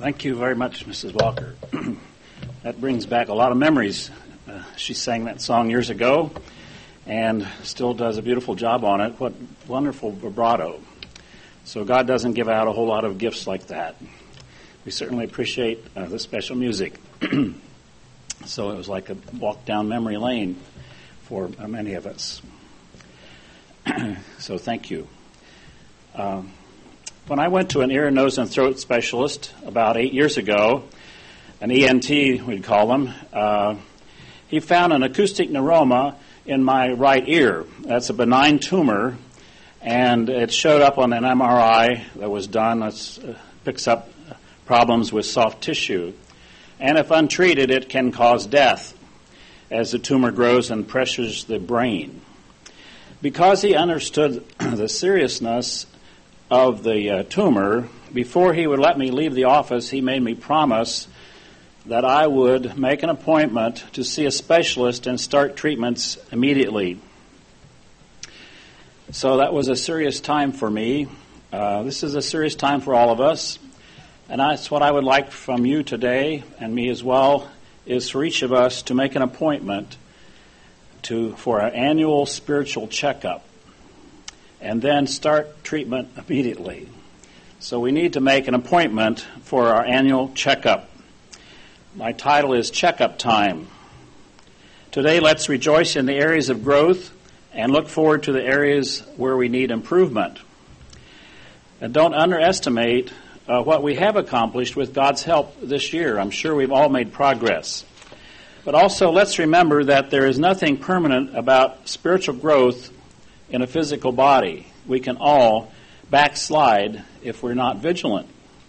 Thank you very much, Mrs. Walker. That brings back a lot of memories. She sang that song years ago and still does a beautiful job on it. What wonderful vibrato. So God doesn't give out a whole lot of gifts like that. We certainly appreciate the special music. So it was like a walk down memory lane for many of us. So thank you. When I went to an ear, nose, and throat specialist about 8 years ago, an ENT we'd call them, he found an acoustic neuroma in my right ear. That's a benign tumor, and it showed up on an MRI that was done. It picks up problems with soft tissue. And if untreated, it can cause death as the tumor grows and pressures the brain. Because he understood the seriousness of the tumor, before he would let me leave the office, he made me promise that I would make an appointment to see a specialist and start treatments immediately. So that was a serious time for me. This is a serious time for all of us. And that's what I would like from you today, and me as well, is for each of us to make an appointment for our annual spiritual checkup and then start treatment immediately. So we need to make an appointment for our annual checkup. My title is Checkup Time. Today, let's rejoice in the areas of growth and look forward to the areas where we need improvement. And don't underestimate what we have accomplished with God's help this year. I'm sure we've all made progress. But also, let's remember that there is nothing permanent about spiritual growth in a physical body. We can all backslide if we're not vigilant.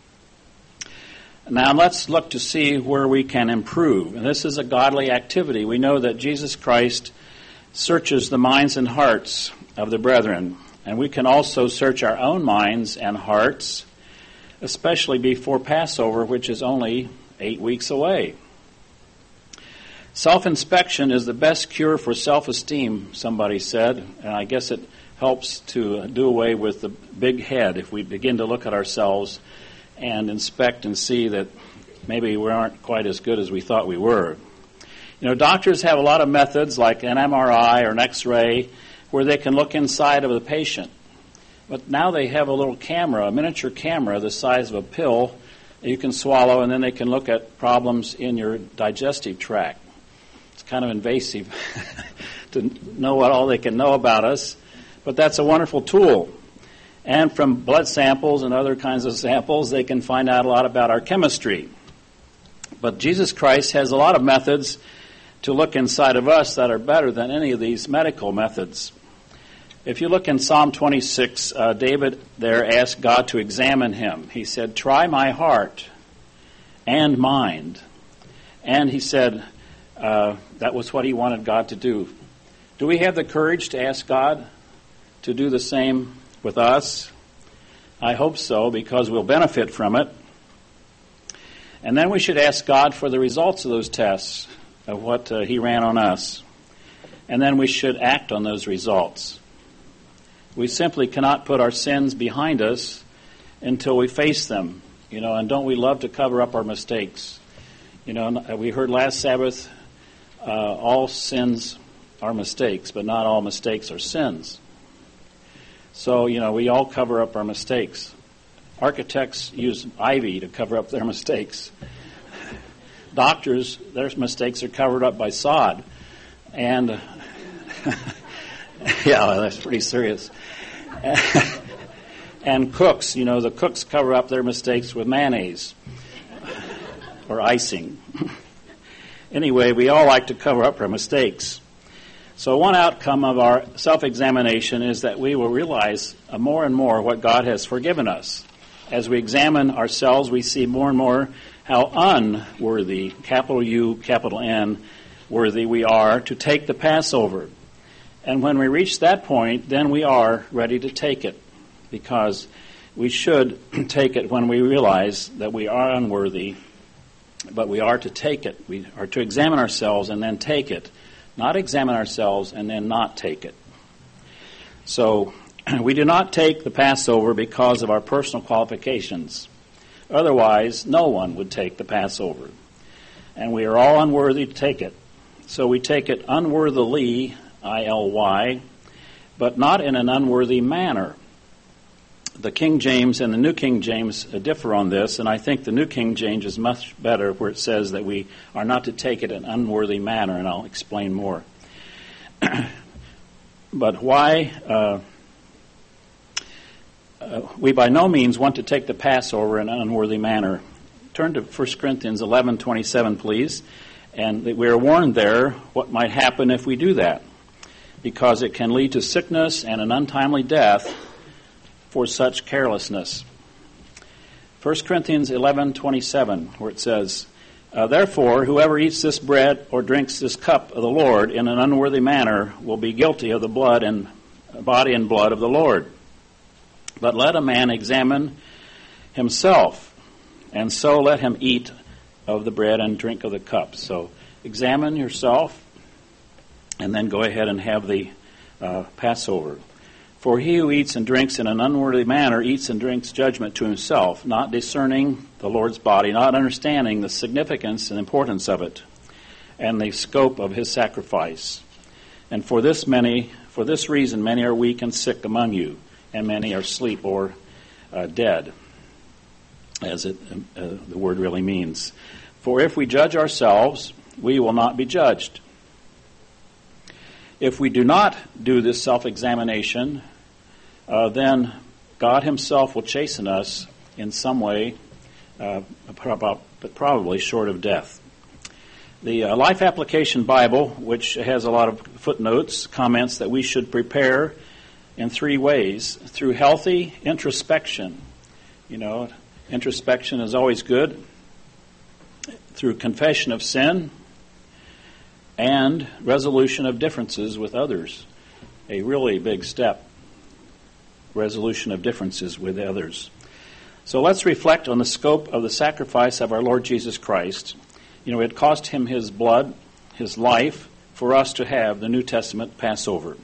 Now, let's look to see where we can improve. And this is a godly activity. We know that Jesus Christ searches the minds and hearts of the brethren. And we can also search our own minds and hearts, especially before Passover, which is only 8 weeks away. Self-inspection is the best cure for self-esteem, somebody said, and I guess it helps to do away with the big head if we begin to look at ourselves and inspect and see that maybe we aren't quite as good as we thought we were. You know, doctors have a lot of methods like an MRI or an X-ray where they can look inside of the patient. But now they have a little camera, a miniature camera the size of a pill that you can swallow, and then they can look at problems in your digestive tract. It's kind of invasive to know what all they can know about us, but that's a wonderful tool. And from blood samples and other kinds of samples, they can find out a lot about our chemistry. But Jesus Christ has a lot of methods to look inside of us that are better than any of these medical methods. If you look in Psalm 26, David there asked God to examine him. He said, "Try my heart and mind." And he said that was what he wanted God to do. Do we have the courage to ask God to do the same with us? I hope so, because we'll benefit from it. And then we should ask God for the results of those tests, of what he ran on us. And then we should act on those results. We simply cannot put our sins behind us until we face them, and don't we love to cover up our mistakes? We heard last Sabbath, all sins are mistakes, but not all mistakes are sins. So, we all cover up our mistakes. Architects use ivy to cover up their mistakes. Doctors, their mistakes are covered up by sod. And, yeah, that's pretty serious. And cooks, the cooks cover up their mistakes with mayonnaise or icing. Anyway, we all like to cover up our mistakes. So one outcome of our self-examination is that we will realize more and more what God has forgiven us. As we examine ourselves, we see more and more how unworthy, capital U, capital N, worthy we are to take the Passover. And when we reach that point, then we are ready to take it, because we should take it when we realize that we are unworthy, but we are to take it. We are to examine ourselves and then take it, not examine ourselves and then not take it. So we do not take the Passover because of our personal qualifications. Otherwise, no one would take the Passover. And we are all unworthy to take it. So we take it unworthily, I-L-Y, but not in an unworthy manner. The King James and the New King James differ on this, and I think the New King James is much better where it says that we are not to take it in an unworthy manner, and I'll explain more. But why? We by no means want to take the Passover in an unworthy manner. Turn to 1 Corinthians 11:27, please. And we are warned there what might happen if we do that, because it can lead to sickness and an untimely death for such carelessness. 1 Corinthians 11:27, where it says, Therefore, whoever eats this bread or drinks this cup of the Lord in an unworthy manner will be guilty of the body and blood of the Lord. But let a man examine himself, and so let him eat of the bread and drink of the cup. So examine yourself, and then go ahead and have the Passover. For he who eats and drinks in an unworthy manner eats and drinks judgment to himself, not discerning the Lord's body, not understanding the significance and importance of it, and the scope of his sacrifice. And for this reason many are weak and sick among you, and many are asleep or dead, as the word really means. For if we judge ourselves, we will not be judged. If we do not do this self-examination, then God himself will chasten us in some way, but probably short of death. The Life Application Bible, which has a lot of footnotes, comments that we should prepare in 3 ways. Through healthy introspection. Introspection is always good. Through confession of sin and resolution of differences with others. A really big step. Resolution of differences with others. So let's reflect on the scope of the sacrifice of our Lord Jesus Christ. It cost him his blood, his life, for us to have the New Testament Passover.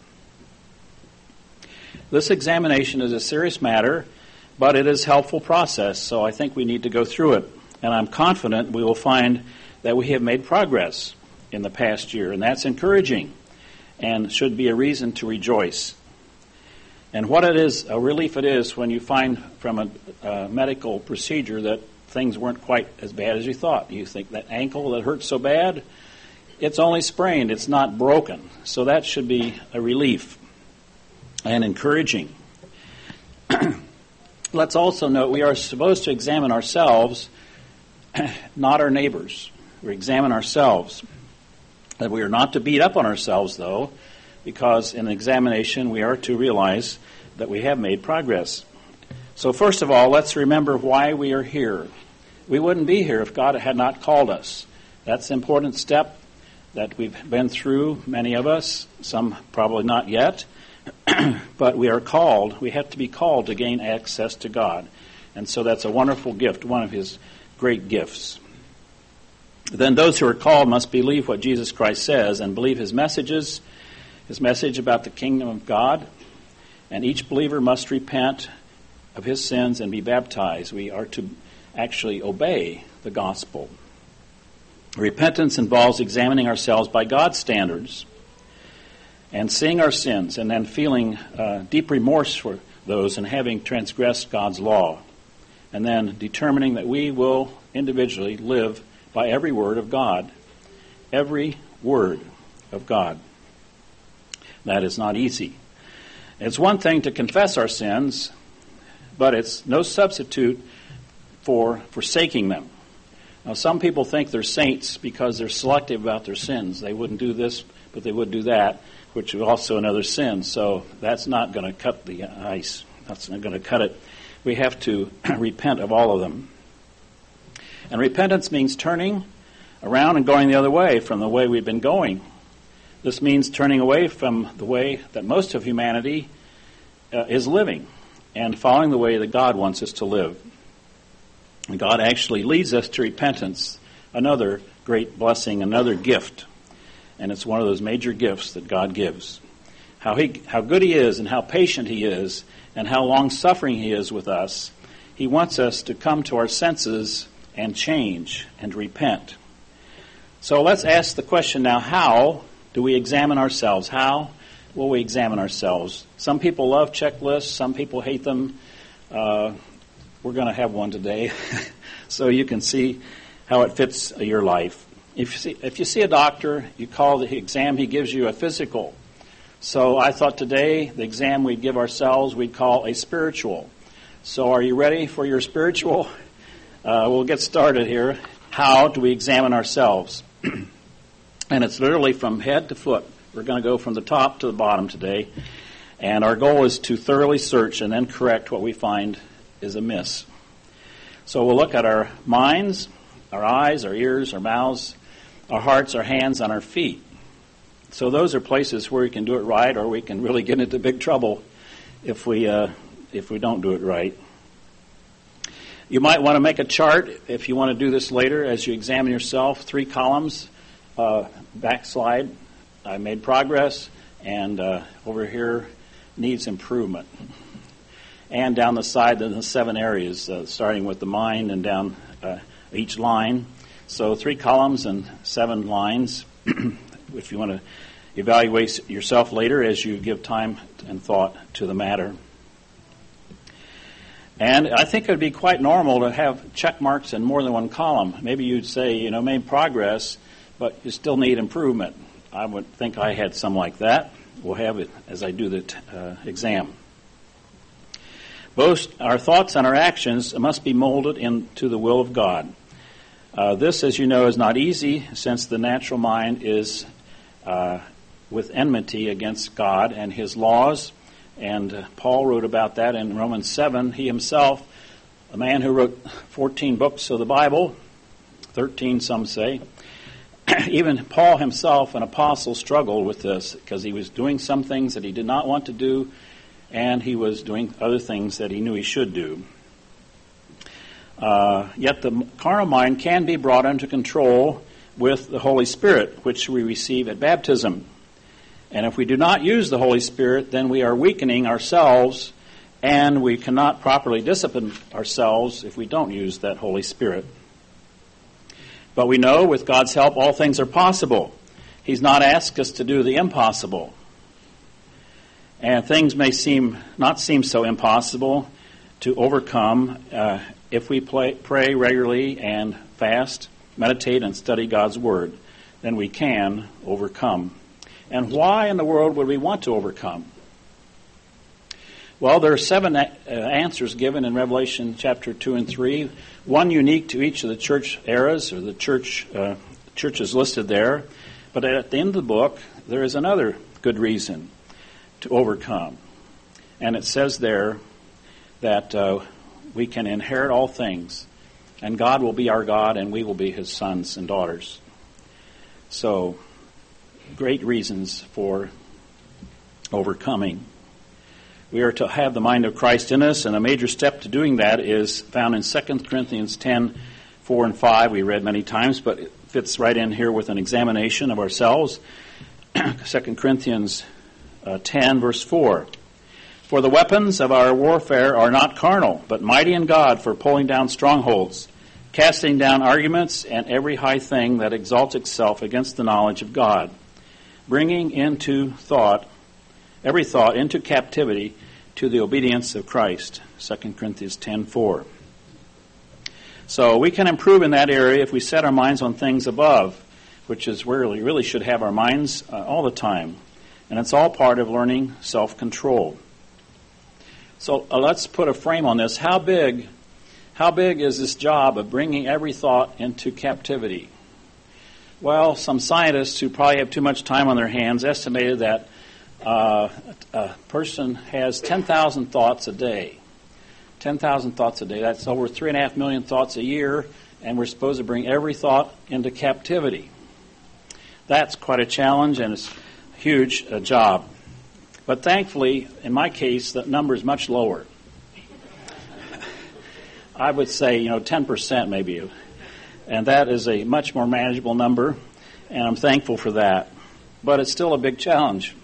This examination is a serious matter, but it is a helpful process, so I think we need to go through it. And I'm confident we will find that we have made progress in the past year, and that's encouraging and should be a reason to rejoice. And what it is, a relief it is when you find from a medical procedure that things weren't quite as bad as you thought. You think that ankle that hurts so bad, it's only sprained, it's not broken. So that should be a relief and encouraging. Let's also note we are supposed to examine ourselves, not our neighbors. We examine ourselves. That we are not to beat up on ourselves, though, because in examination we are to realize that we have made progress. So first of all, let's remember why we are here. We wouldn't be here if God had not called us. That's an important step that we've been through, many of us, some probably not yet. But we are called, we have to be called to gain access to God. And so that's a wonderful gift, one of his great gifts. Then those who are called must believe what Jesus Christ says and believe his message about the kingdom of God. And each believer must repent of his sins and be baptized. We are to actually obey the gospel. Repentance involves examining ourselves by God's standards and seeing our sins and then feeling deep remorse for those and having transgressed God's law. And then determining that we will individually live by every word of God. Every word of God. That is not easy. It's one thing to confess our sins, but it's no substitute for forsaking them. Now, some people think they're saints because they're selective about their sins. They wouldn't do this, but they would do that, which is also another sin. So that's not going to cut the ice. That's not going to cut it. We have to repent of all of them. And repentance means turning around and going the other way from the way we've been going. This means turning away from the way that most of humanity is living and following the way that God wants us to live. And God actually leads us to repentance, another great blessing, another gift. And it's one of those major gifts that God gives. How good he is and how patient he is and how long-suffering he is with us He wants us to come to our senses and change and repent. So let's ask the question now, how do we examine ourselves? How will we examine ourselves? Some people love checklists. Some people hate them. We're going to have one today so you can see how it fits your life. If you see a doctor, you call the exam, he gives you a physical. So I thought today the exam we'd give ourselves we'd call a spiritual. So are you ready for your spiritual? We'll get started here. How do we examine ourselves? And it's literally from head to foot. We're going to go from the top to the bottom today. And our goal is to thoroughly search and then correct what we find is amiss. So we'll look at our minds, our eyes, our ears, our mouths, our hearts, our hands, and our feet. So those are places where we can do it right, or we can really get into big trouble if we don't do it right. You might want to make a chart if you want to do this later as you examine yourself. 3 columns, backslide, I made progress, and over here needs improvement. And down the side, the 7 areas, starting with the mind and down each line. So 3 columns and 7 lines, if you want to evaluate yourself later as you give time and thought to the matter. And I think it would be quite normal to have check marks in more than one column. Maybe you'd say, made progress, but you still need improvement. I would think I had some like that. We'll have it as I do the exam. Both our thoughts and our actions must be molded into the will of God. This, as you know, is not easy, since the natural mind is with enmity against God and His laws. And Paul wrote about that in Romans 7. He himself, a man who wrote 14 books of the Bible, 13 some say, even Paul himself, an apostle, struggled with this because he was doing some things that he did not want to do, and he was doing other things that he knew he should do. Yet the carnal mind can be brought under control with the Holy Spirit, which we receive at baptism. And if we do not use the Holy Spirit, then we are weakening ourselves, and we cannot properly discipline ourselves if we don't use that Holy Spirit. But we know with God's help all things are possible. He's not asked us to do the impossible. And things may not seem so impossible to overcome if we pray regularly and fast, meditate and study God's Word. Then we can overcome. And why in the world would we want to overcome? Well, there are 7 answers given in Revelation chapter 2 and 3, one unique to each of the church eras or the churches listed there. But at the end of the book, there is another good reason to overcome. And it says there that we can inherit all things, and God will be our God, and we will be His sons and daughters. So, great reasons for overcoming. We are to have the mind of Christ in us, and a major step to doing that is found in 2 Corinthians 10, 4 and 5. We read many times, but it fits right in here with an examination of ourselves. 2 Corinthians 10, verse 4. For the weapons of our warfare are not carnal, but mighty in God for pulling down strongholds, casting down arguments and every high thing that exalts itself against the knowledge of God, bringing every thought into captivity to the obedience of Christ. 2 Corinthians 10:4. So we can improve in that area if we set our minds on things above, which is where we really should have our minds all the time. And it's all part of learning self-control. So let's put a frame on this. How big is this job of bringing every thought into captivity? Well, some scientists who probably have too much time on their hands estimated that a person has 10,000 thoughts a day. 10,000 thoughts a day. That's over 3.5 million thoughts a year, and we're supposed to bring every thought into captivity. That's quite a challenge, and it's a huge job. But thankfully, in my case, the number is much lower. I would say, 10% maybe. And that is a much more manageable number, and I'm thankful for that. But it's still a big challenge.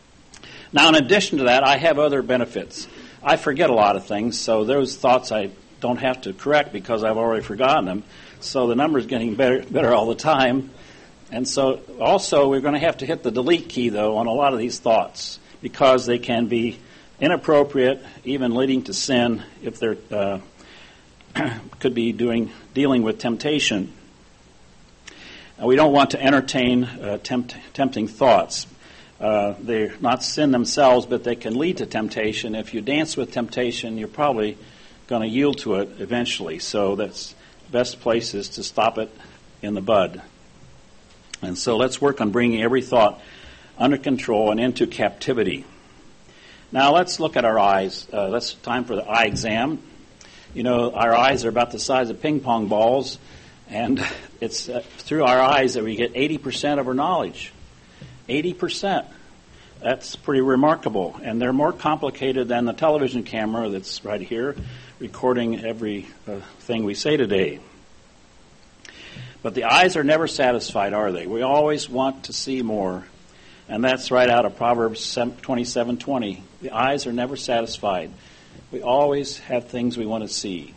Now, in addition to that, I have other benefits. I forget a lot of things, so those thoughts I don't have to correct because I've already forgotten them. So the number's getting better all the time. And so also we're going to have to hit the delete key, though, on a lot of these thoughts because they can be inappropriate, even leading to sin if they're could be dealing with temptation. We don't want to entertain tempting thoughts. They're not sin themselves, but they can lead to temptation. If you dance with temptation, you're probably going to yield to it eventually. So that's the best place is to stop it in the bud. And so let's work on bringing every thought under control and into captivity. Now let's look at our eyes. That's time for the eye exam. You know, our eyes are about the size of ping pong balls, and it's through our eyes that we get 80% of our knowledge. 80%. That's pretty remarkable. And they're more complicated than the television camera that's right here, recording every thing we say today. But the eyes are never satisfied, are they? We always want to see more. And that's right out of Proverbs 27:20. The eyes are never satisfied. We always have things we want to see.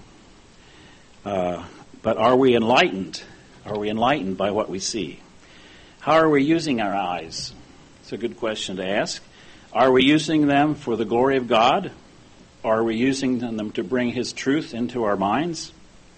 But are we enlightened? Are we enlightened by what we see? How are we using our eyes? It's a good question to ask. Are we using them for the glory of God? Are we using them to bring His truth into our minds?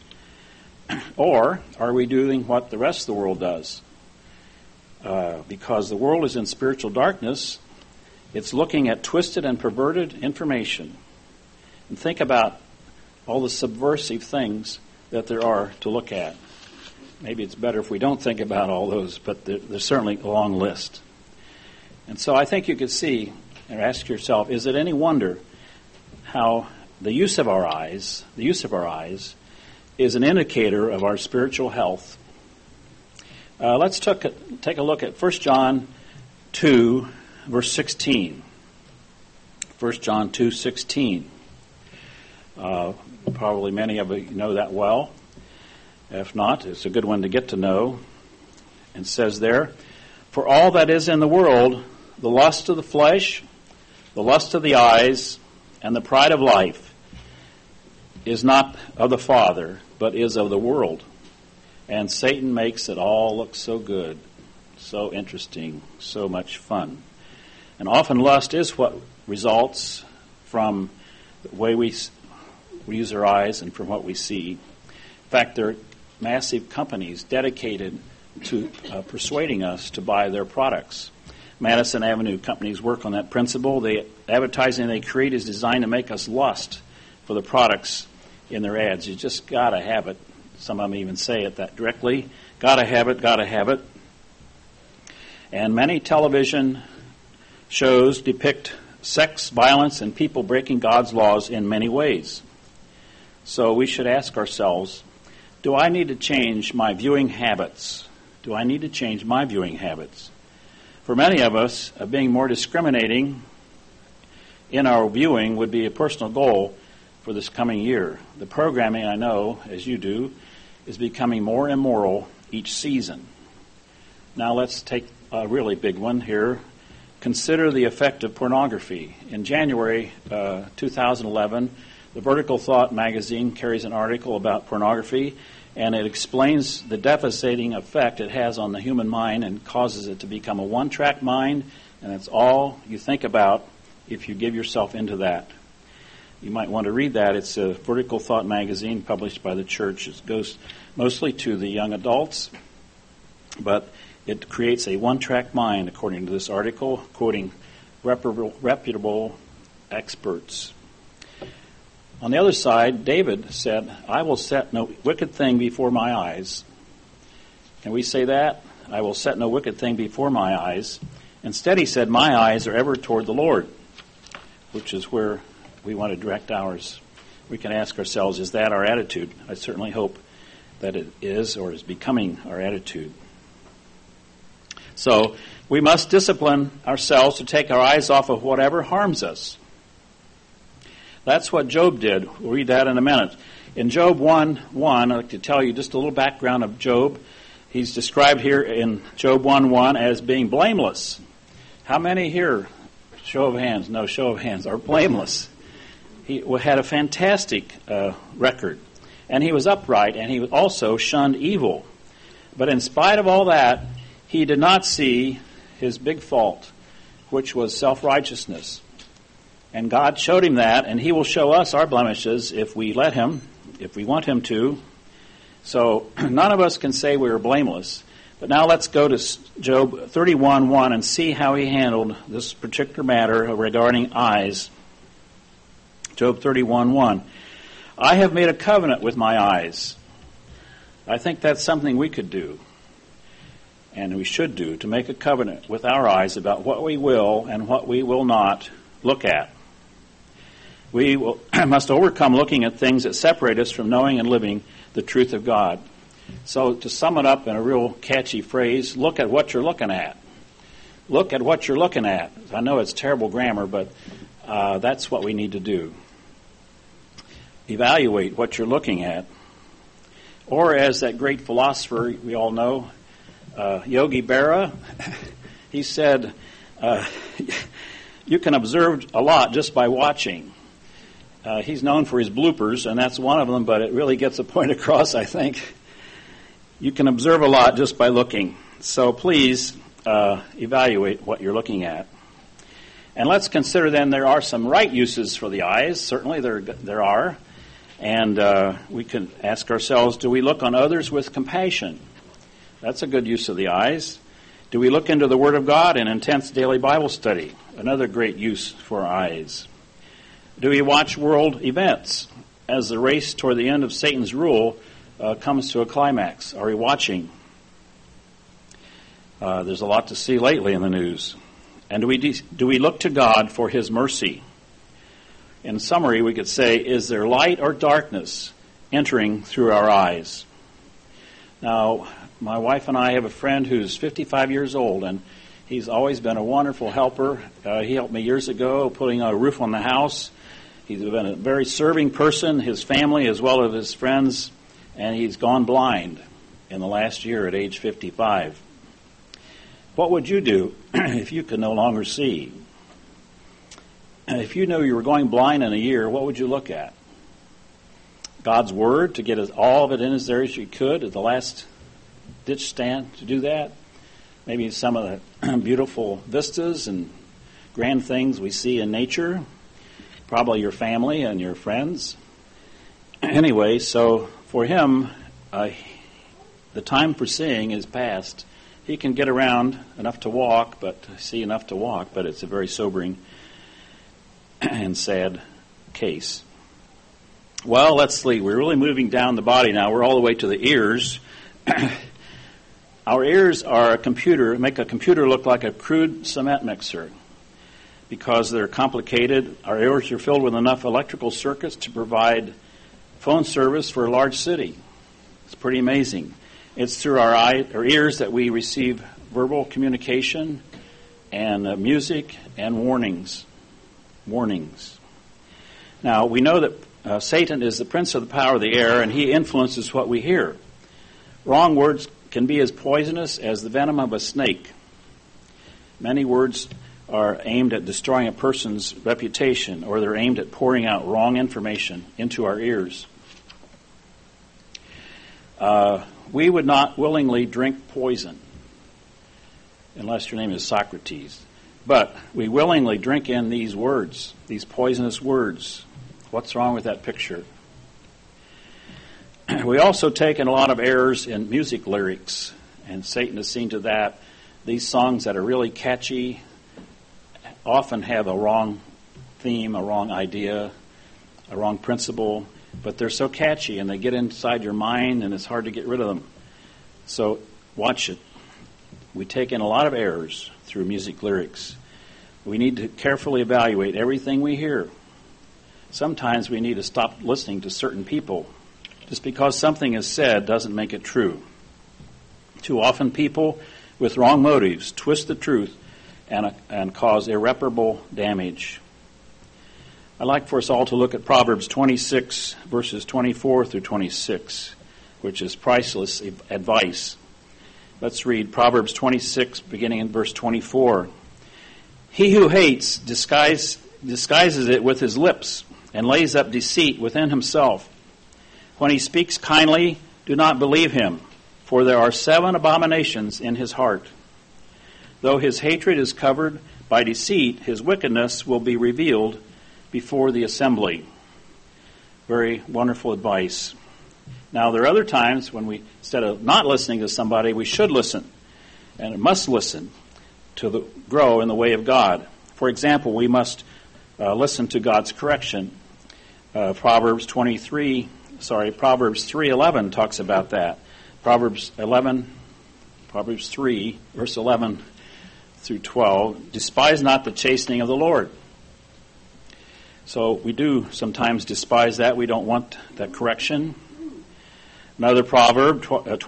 Or are we doing what the rest of the world does? Because the world is in spiritual darkness, it's looking at twisted and perverted information. And think about all the subversive things that there are to look at. Maybe it's better if we don't think about all those, but there's certainly a long list. And so I think you could see and ask yourself, is it any wonder how the use of our eyes is an indicator of our spiritual health? Let's take a look at 1 John 2, verse 16. 1 John 2:16. Probably many of you know that well. If not, it's a good one to get to know. It says there, "For all that is in the world, the lust of the flesh, the lust of the eyes, and the pride of life, is not of the Father, but is of the world. And Satan makes it all look so good, so interesting, so much fun." And often lust is what results from the way we use our eyes and from what we see. In fact, there are massive companies dedicated to persuading us to buy their products. Madison Avenue companies work on that principle. The advertising they create is designed to make us lust for the products in their ads. You just got to have it. Some of them even say it that directly. Got to have it, got to have it. And many television shows depict sex, violence, and people breaking God's laws in many ways. So we should ask ourselves, do I need to change my viewing habits? Do I need to change my viewing habits? For many of us, being more discriminating in our viewing would be a personal goal for this coming year. The programming, I know, as you do, is becoming more immoral each season. Now let's take a really big one here. Consider the effect of pornography. In January 2011, the Vertical Thought magazine carries an article about pornography, and it explains the devastating effect it has on the human mind and causes it to become a one-track mind, and it's all you think about if you give yourself into that. You might want to read that. It's a Vertical Thought magazine published by the church. It goes mostly to the young adults, but it creates a one-track mind, according to this article, quoting reputable experts. On the other side, David said, "I will set no wicked thing before my eyes." Can we say that? I will set no wicked thing before my eyes. Instead, he said, "My eyes are ever toward the Lord," which is where we want to direct ours. We can ask ourselves, is that our attitude? I certainly hope that it is or is becoming our attitude. So we must discipline ourselves to take our eyes off of whatever harms us. That's what Job did. We'll read that in a minute. In Job 1:1, I'd like to tell you just a little background of Job. He's described here in Job 1:1 as being blameless. How many here, show of hands, are blameless? He had a fantastic record, and he was upright, and he also shunned evil. But in spite of all that, he did not see his big fault, which was self-righteousness. And God showed him that, and he will show us our blemishes if we let him, if we want him to. So none of us can say we are blameless. But now let's go to Job 31:1 and see how he handled this particular matter regarding eyes. Job 31:1. I have made a covenant with my eyes. I think that's something we could do, and we should do, to make a covenant with our eyes about what we will and what we will not look at. We must overcome looking at things that separate us from knowing and living the truth of God. So to sum it up in a real catchy phrase, look at what you're looking at. Look at what you're looking at. I know it's terrible grammar, but that's what we need to do. Evaluate what you're looking at. Or as that great philosopher we all know, Yogi Berra, he said, you can observe a lot just by watching. He's known for his bloopers, and that's one of them, but it really gets a point across, I think. You can observe a lot just by looking. So please evaluate what you're looking at. And let's consider then there are some right uses for the eyes. Certainly there are. And we can ask ourselves, do we look on others with compassion? That's a good use of the eyes. Do we look into the Word of God in intense daily Bible study? Another great use for our eyes. Do we watch world events as the race toward the end of Satan's rule comes to a climax? Are we watching? There's a lot to see lately in the news. And do we look to God for His mercy? In summary, we could say, is there light or darkness entering through our eyes? Now, my wife and I have a friend who's 55 years old, and he's always been a wonderful helper. He helped me years ago putting a roof on the house. He's been a very serving person, his family as well as his friends, and he's gone blind in the last year at age 55. What would you do if you could no longer see? If you knew you were going blind in a year, what would you look at? God's Word, to get all of it in as there as you could at the last ditch stand to do that? Maybe some of the beautiful vistas and grand things we see in nature? Probably your family and your friends. Anyway, so for him, the time for seeing is past. He can get around enough to walk, but see enough to walk, but it's a very sobering and sad case. Well, let's see. We're really moving down the body now. We're all the way to the ears. Our ears are a computer, make a computer look like a crude cement mixer. Because they're complicated, our ears are filled with enough electrical circuits to provide phone service for a large city. It's pretty amazing. It's through our ears that we receive verbal communication and music and warnings. Now, we know that Satan is the prince of the power of the air, and he influences what we hear. Wrong words can be as poisonous as the venom of a snake. Many words are aimed at destroying a person's reputation, or they're aimed at pouring out wrong information into our ears. We would not willingly drink poison, unless your name is Socrates. But we willingly drink in these words, these poisonous words. What's wrong with that picture? We also take in a lot of errors in music lyrics, and Satan has seen to that. These songs that are really catchy often have a wrong theme, a wrong idea, a wrong principle, but they're so catchy and they get inside your mind and it's hard to get rid of them. So watch it. We take in a lot of errors through music lyrics. We need to carefully evaluate everything we hear. Sometimes we need to stop listening to certain people. Just because something is said doesn't make it true. Too often people with wrong motives twist the truth and cause irreparable damage. I'd like for us all to look at Proverbs 26, verses 24 through 26, which is priceless advice. Let's read Proverbs 26, beginning in verse 24. He who hates disguises it with his lips, and lays up deceit within himself. When he speaks kindly, do not believe him, for there are 7 abominations in his heart. Though his hatred is covered by deceit, his wickedness will be revealed before the assembly. Very wonderful advice. Now, there are other times when we, instead of not listening to somebody, we should listen, and must listen to grow in the way of God. For example, we must listen to God's correction. Proverbs 3:11 talks about that. Proverbs 3, verse 11 through 12, despise not the chastening of the Lord. So we do sometimes despise that. We don't want that correction. Another proverb,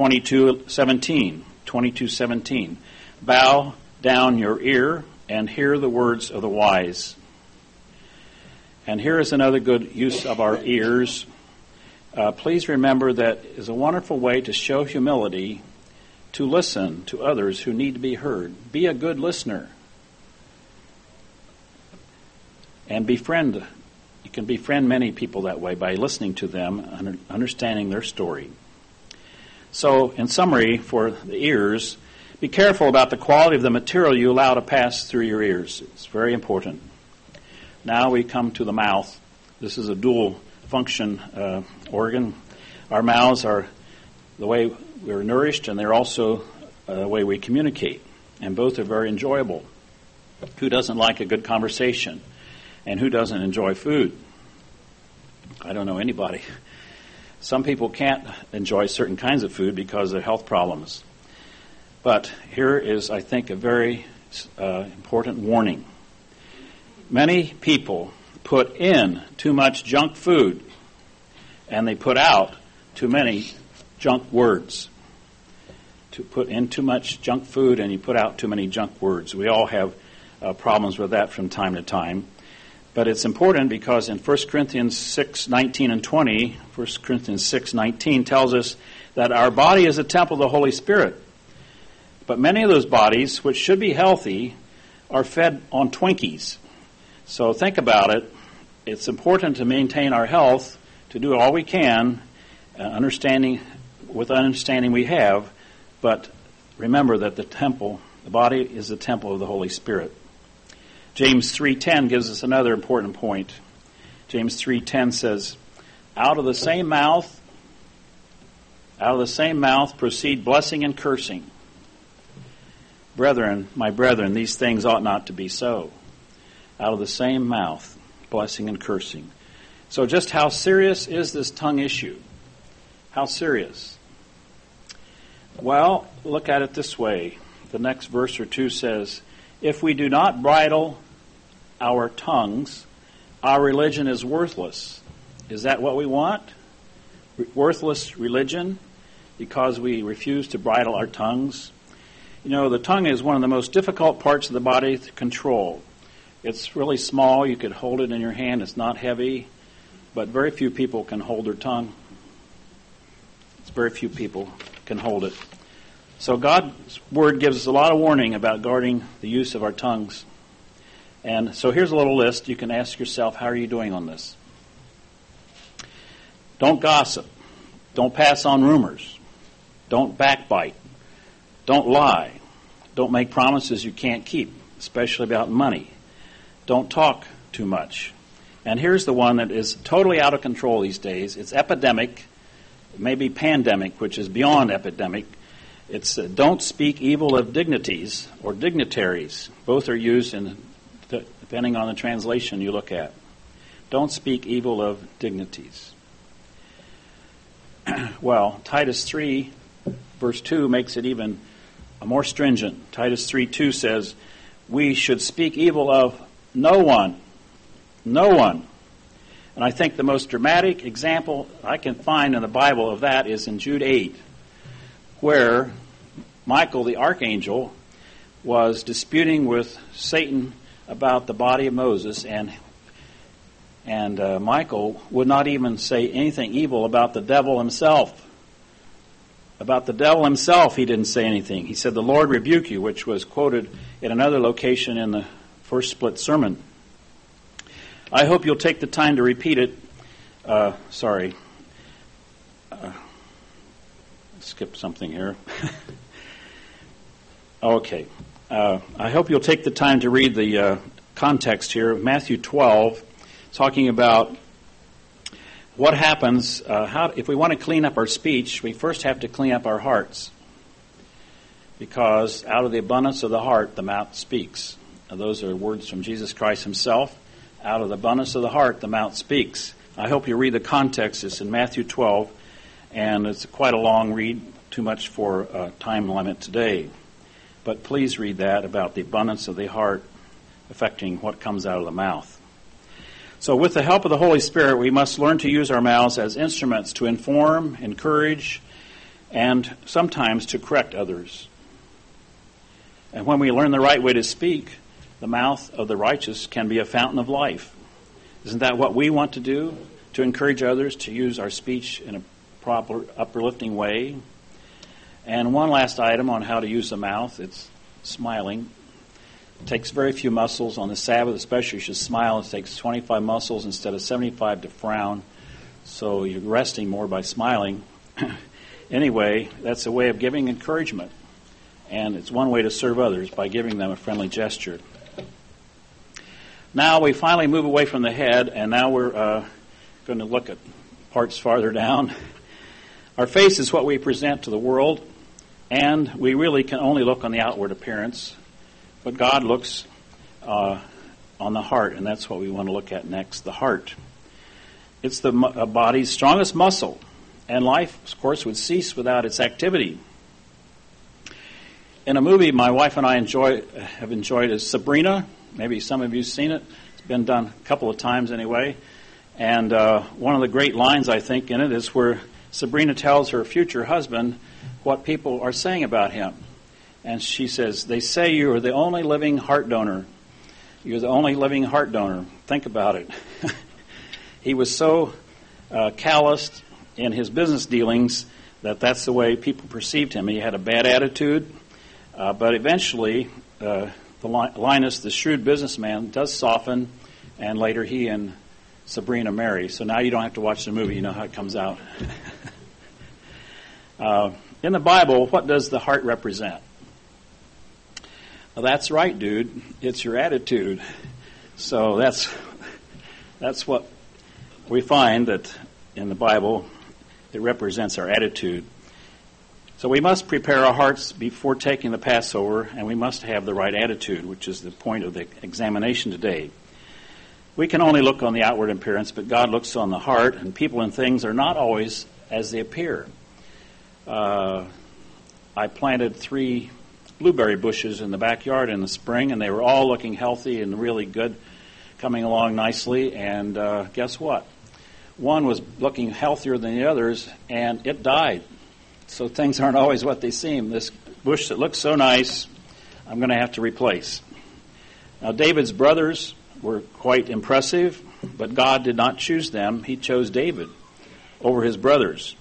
22:17. Bow down your ear and hear the words of the wise. And here is another good use of our ears. Please remember that is a wonderful way to show humility, to listen to others who need to be heard. Be a good listener. And befriend. You can befriend many people that way by listening to them, understanding their story. So, in summary, for the ears, be careful about the quality of the material you allow to pass through your ears. It's very important. Now we come to the mouth. This is a dual function organ. Our mouths are the way we're nourished, and they're also the way we communicate. And both are very enjoyable. Who doesn't like a good conversation? And who doesn't enjoy food? I don't know anybody. Some people can't enjoy certain kinds of food because of health problems. But here is, I think, a very important warning. Many people put in too much junk food, and they put out too many junk words. To put in too much junk food, and you put out too many junk words. We all have problems with that from time to time. But it's important because in 1 Corinthians 6:19 and 20, 1 Corinthians 6:19 tells us that our body is a temple of the Holy Spirit. But many of those bodies, which should be healthy, are fed on Twinkies. So think about it. It's important to maintain our health, to do all we can, understanding we have, but remember that the body is the temple of the Holy Spirit. James 3:10 gives us another important point. James 3:10 says, out of the same mouth proceed blessing and cursing. Brethren, my brethren, these things ought not to be so. Out of the same mouth, blessing and cursing. So just how serious is this tongue issue? How serious? Well, look at it this way. The next verse or two says, if we do not bridle our tongues, our religion is worthless. Is that what we want? Worthless religion because we refuse to bridle our tongues? You know, the tongue is one of the most difficult parts of the body to control. It's really small. You could hold it in your hand. It's not heavy. But very few people can hold their tongue. Very few people can hold it. So God's Word gives us a lot of warning about guarding the use of our tongues. And so here's a little list. You can ask yourself, how are you doing on this? Don't gossip. Don't pass on rumors. Don't backbite. Don't lie. Don't make promises you can't keep, especially about money. Don't talk too much. And here's the one that is totally out of control these days. It's epidemic, maybe pandemic, which is beyond epidemic. It's don't speak evil of dignities or dignitaries. Both are used depending on the translation you look at. Don't speak evil of dignities. Well, Titus 3, verse 2 makes it even more stringent. Titus 3:2 says, we should speak evil of no one. No one. And I think the most dramatic example I can find in the Bible of that is in Jude 8, where Michael the archangel was disputing with Satan about the body of Moses, and Michael would not even say anything evil about the devil himself. About the devil himself, he didn't say anything. He said, the Lord rebuke you, which was quoted in another location in the first split sermon. I hope you'll take the time to repeat it. Skip something here. Okay. I hope you'll take the time to read the context here of Matthew 12, talking about what happens if we want to clean up our speech. We first have to clean up our hearts, because out of the abundance of the heart, the mouth speaks. Now, those are words from Jesus Christ himself. Out of the abundance of the heart, the mouth speaks. I hope you read the context. It's in Matthew 12, and it's quite a long read, too much for a time limit today. But please read that about the abundance of the heart affecting what comes out of the mouth. So with the help of the Holy Spirit, we must learn to use our mouths as instruments to inform, encourage, and sometimes to correct others. And when we learn the right way to speak, the mouth of the righteous can be a fountain of life. Isn't that what we want to do? To encourage others to use our speech in a proper, uplifting way. And one last item on how to use the mouth, it's smiling. It takes very few muscles. On the Sabbath especially, you should smile. It takes 25 muscles instead of 75 to frown. So you're resting more by smiling. Anyway, that's a way of giving encouragement. And it's one way to serve others, by giving them a friendly gesture. Now we finally move away from the head, and now we're going to look at parts farther down. Our face is what we present to the world, and we really can only look on the outward appearance, but God looks on the heart, and that's what we want to look at next, the heart. It's the body's strongest muscle, and life, of course, would cease without its activity. In a movie my wife and I have enjoyed is Sabrina. Maybe some of you have seen it. It's been done a couple of times anyway. And one of the great lines, I think, in it is where Sabrina tells her future husband what people are saying about him. And she says, they say you are the only living heart donor. You're the only living heart donor. Think about it. He was so calloused in his business dealings that's the way people perceived him. He had a bad attitude, but eventually Linus, the shrewd businessman, does soften, and later he and Sabrina marry. So now you don't have to watch the movie. You know how it comes out. In the Bible, what does the heart represent? Well, that's right, dude. It's your attitude. So that's what we find, that in the Bible it represents our attitude. So we must prepare our hearts before taking the Passover, and we must have the right attitude, which is the point of the examination today. We can only look on the outward appearance, but God looks on the heart, and people and things are not always as they appear. I planted 3 blueberry bushes in the backyard in the spring, and they were all looking healthy and really good, coming along nicely, and guess what? One was looking healthier than the others, and it died. So things aren't always what they seem. This bush that looks so nice, I'm going to have to replace. Now, David's brothers were quite impressive, but God did not choose them. He chose David over his brothers.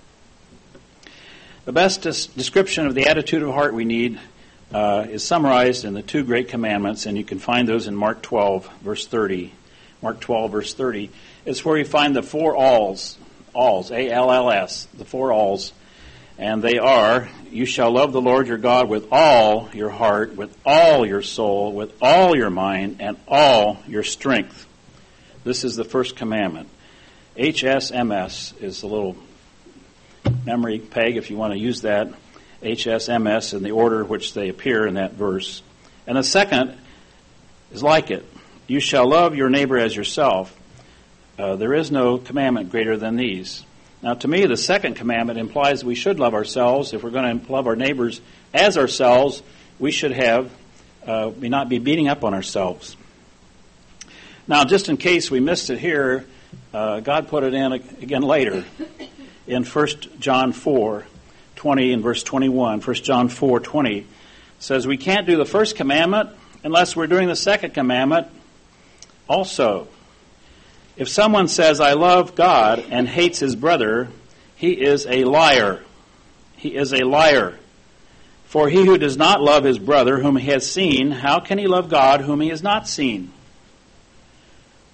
The best description of the attitude of heart we need is summarized in the 2 great commandments, and you can find those in Mark 12, verse 30. Mark 12, verse 30. It's where you find the 4 alls, A-L-L-S, the 4 alls. And they are, you shall love the Lord your God with all your heart, with all your soul, with all your mind, and all your strength. This is the first commandment. HSMS is the little memory peg, if you want to use that. HSMS in the order which they appear in that verse. And the second is like it. You shall love your neighbor as yourself. There is no commandment greater than these. Now, to me, the second commandment implies we should love ourselves. If we're going to love our neighbors as ourselves, we should not be beating up on ourselves. Now, just in case we missed it here, God put it in again later in 1 John 4:20 and verse 21. 1 John 4:20 says we can't do the first commandment unless we're doing the second commandment also. If someone says, I love God, and hates his brother, he is a liar. He is a liar. For he who does not love his brother whom he has seen, how can he love God whom he has not seen?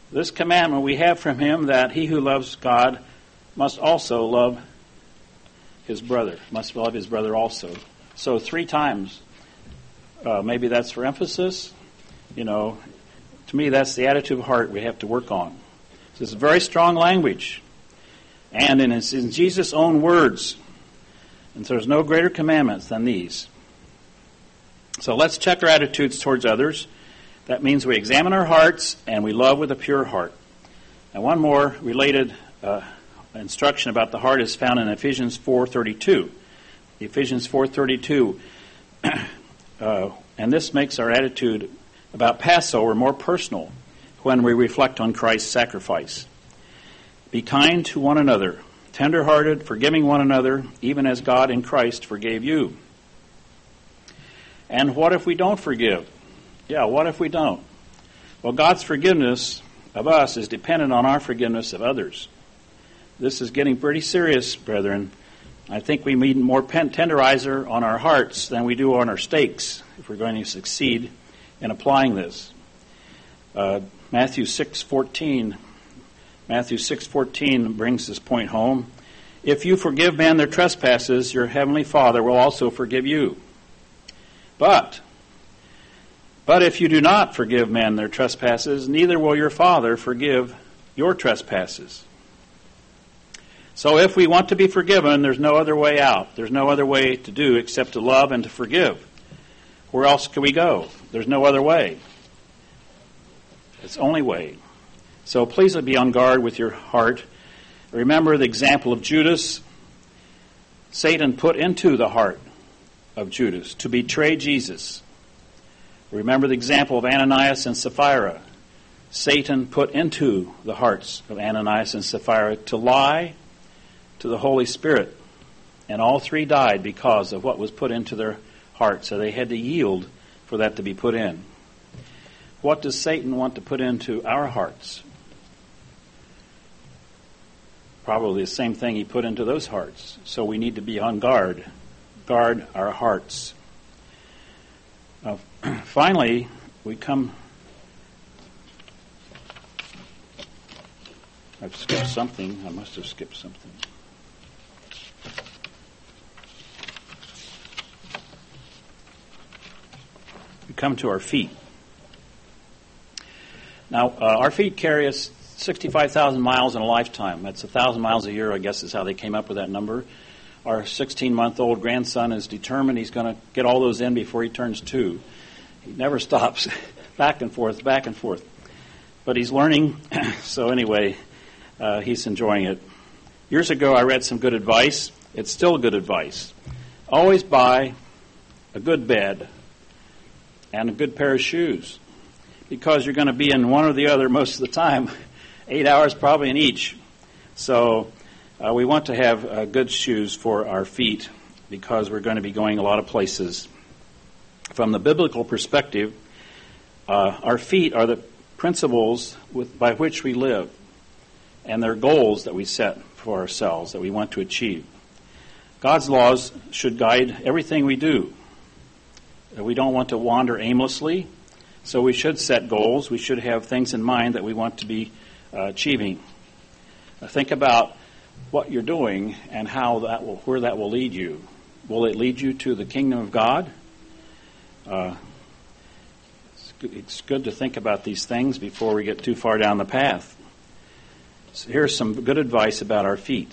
This commandment we have from him, that he who loves God must also love his brother, must love his brother also. So 3 times. Maybe that's for emphasis. To me, that's the attitude of heart we have to work on. This is very strong language. And it's in Jesus' own words. And there's no greater commandments than these. So let's check our attitudes towards others. That means we examine our hearts and we love with a pure heart. And one more related instruction about the heart is found in Ephesians 4:32. Ephesians 4:32. And this makes our attitude about Passover more personal when we reflect on Christ's sacrifice. Be kind to one another, tender-hearted, forgiving one another, even as God in Christ forgave you. And what if we don't forgive? Yeah, what if we don't? Well, God's forgiveness of us is dependent on our forgiveness of others. This is getting pretty serious, brethren. I think we need more tenderizer on our hearts than we do on our steaks if we're going to succeed in applying this. Matthew 6:14 brings this point home. If you forgive men their trespasses, your heavenly Father will also forgive you. But if you do not forgive men their trespasses, neither will your Father forgive your trespasses. So if we want to be forgiven, there's no other way out. There's no other way to do except to love and to forgive. Where else can we go? There's no other way. It's the only way. So please be on guard with your heart. Remember the example of Judas. Satan put into the heart of Judas to betray Jesus. Remember the example of Ananias and Sapphira. Satan put into the hearts of Ananias and Sapphira to lie to the Holy Spirit. And all 3 died because of what was put into their hearts. So they had to yield for that to be put in. What does Satan want to put into our hearts? Probably the same thing he put into those hearts. So we need to be on guard. Guard our hearts. Finally, we come... I've skipped something. I must have skipped something. We come to our feet. Now, our feet carry us 65,000 miles in a lifetime. That's 1,000 miles a year, I guess, is how they came up with that number. Our 16-month-old grandson is determined he's going to get all those in before he turns 2. He never stops, back and forth, back and forth. But he's learning, so anyway, he's enjoying it. Years ago, I read some good advice. It's still good advice. Always buy a good bed and a good pair of shoes, because you're going to be in one or the other most of the time, 8 hours probably in each. So we want to have good shoes for our feet because we're going to be going a lot of places. From the biblical perspective, our feet are the principles by which we live, and they're goals that we set for ourselves that we want to achieve. God's laws should guide everything we do. We don't want to wander aimlessly, so we should set goals. We should have things in mind that we want to be achieving. Think about what you're doing and where that will lead you. Will it lead you to the kingdom of God? It's good to think about these things before we get too far down the path. So here's some good advice about our feet.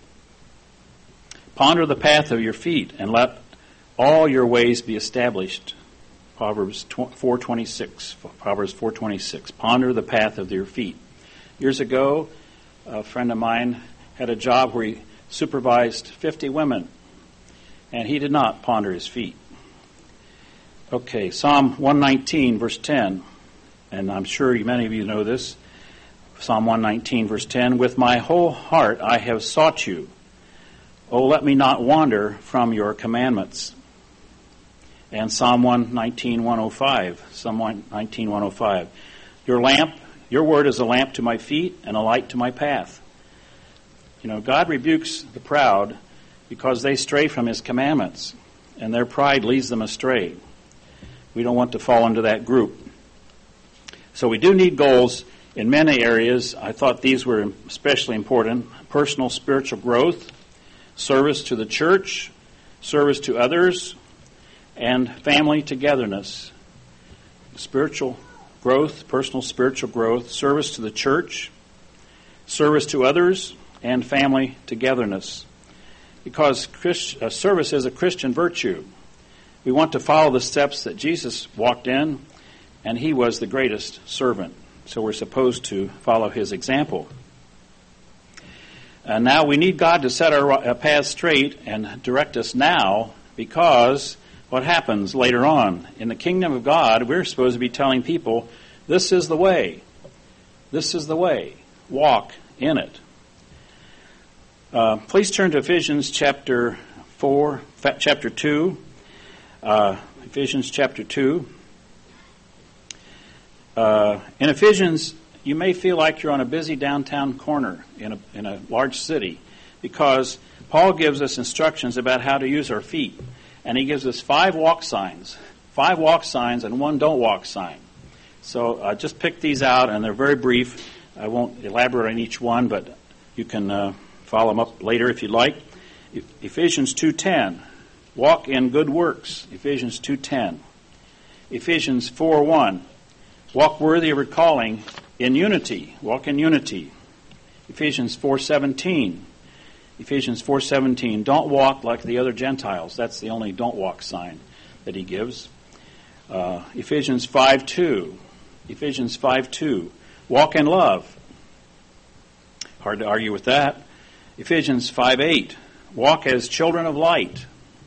Ponder the path of your feet and let all your ways be established. Proverbs 4:26. Proverbs 4:26. Ponder the path of your feet. Years ago, a friend of mine had a job where he supervised 50 women, and he did not ponder his feet. Okay, Psalm 119, verse 10, and I'm sure many of you know this. Psalm 119, verse 10, with my whole heart I have sought you. Oh, let me not wander from your commandments. And Psalm 119, 105. Psalm 119, 105. Your word is a lamp to my feet and a light to my path. God rebukes the proud because they stray from his commandments, and their pride leads them astray. We don't want to fall into that group. So we do need goals In many areas, I thought these were especially important: personal spiritual growth, service to the church, service to others, and family togetherness. Spiritual growth, personal spiritual growth, service to the church, service to others, and family togetherness. Because service is a Christian virtue. We want to follow the steps that Jesus walked in, and he was the greatest servant. So we're supposed to follow his example. Now we need God to set our path straight and direct us now, because what happens later on? In the kingdom of God, we're supposed to be telling people, this is the way. This is the way. Walk in it. Please turn to Ephesians chapter 2. Ephesians chapter 2. In Ephesians, you may feel like you're on a busy downtown corner in a large city, because Paul gives us instructions about how to use our feet. And he gives us 5 walk signs. 5 walk signs and 1 don't walk sign. So just pick these out, and they're very brief. I won't elaborate on each one, but you can follow them up later if you'd like. Ephesians 2:10, walk in good works. Ephesians 2:10. Ephesians 4:1, walk worthy of your calling in unity. Walk in unity. Ephesians 4:17. Ephesians 4:17, don't walk like the other Gentiles. That's the only don't walk sign that he gives. Ephesians 5:2. Ephesians 5:2, walk in love. Hard to argue with that. Ephesians 5:8, walk as children of light.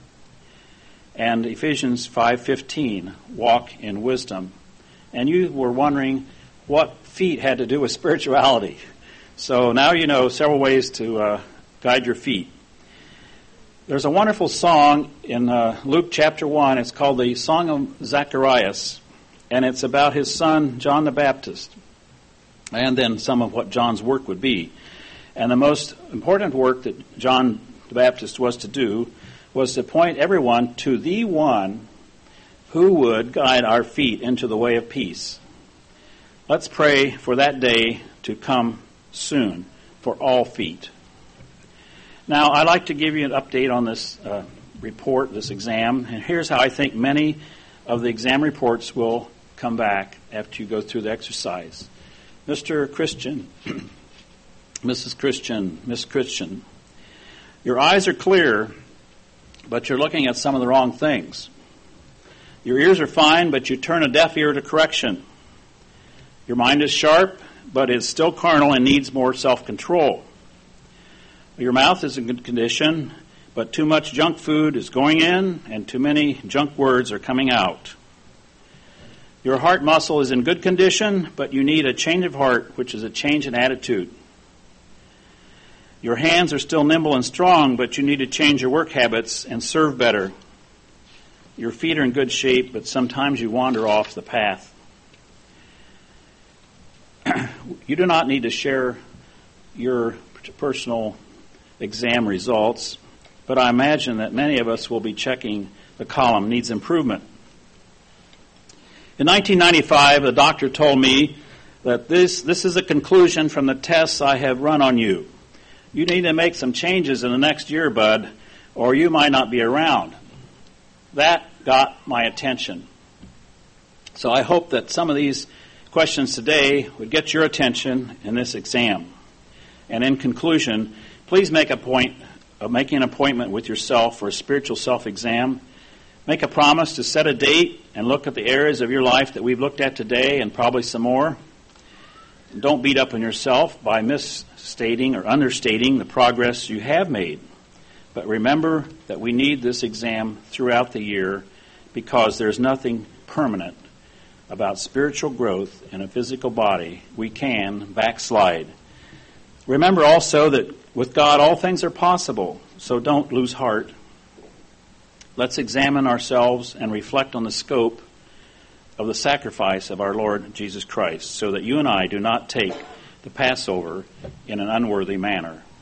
And Ephesians 5:15, walk in wisdom. And you were wondering what feet had to do with spirituality. So now you know several ways to guide your feet. There's a wonderful song in Luke chapter 1. It's called the Song of Zacharias, and it's about his son John the Baptist, and then some of what John's work would be. And the most important work that John the Baptist was to do was to point everyone to the one who would guide our feet into the way of peace. Let's pray for that day to come soon for all feet. Now, I'd like to give you an update on this report, this exam, and here's how I think many of the exam reports will come back after you go through the exercise. Mr. Christian, Mrs. Christian, Miss Christian, your eyes are clear, but you're looking at some of the wrong things. Your ears are fine, but you turn a deaf ear to correction. Your mind is sharp, but it's still carnal and needs more self-control. Your mouth is in good condition, but too much junk food is going in and too many junk words are coming out. Your heart muscle is in good condition, but you need a change of heart, which is a change in attitude. Your hands are still nimble and strong, but you need to change your work habits and serve better. Your feet are in good shape, but sometimes you wander off the path. You do not need to share your personal exam results, but I imagine that many of us will be checking the column needs improvement. In 1995, the doctor told me that this is a conclusion from the tests I have run on you. You need to make some changes in the next year, bud, or you might not be around. That got my attention. So I hope that some of these questions today would get your attention in this exam. And in conclusion, please make a point of making an appointment with yourself for a spiritual self-exam. Make a promise to set a date and look at the areas of your life that we've looked at today and probably some more. And don't beat up on yourself by misstating or understating the progress you have made. But remember that we need this exam throughout the year, because there's nothing permanent about spiritual growth in a physical body. We can backslide. Remember also that with God all things are possible, so don't lose heart. Let's examine ourselves and reflect on the scope of the sacrifice of our Lord Jesus Christ, so that you and I do not take the Passover in an unworthy manner.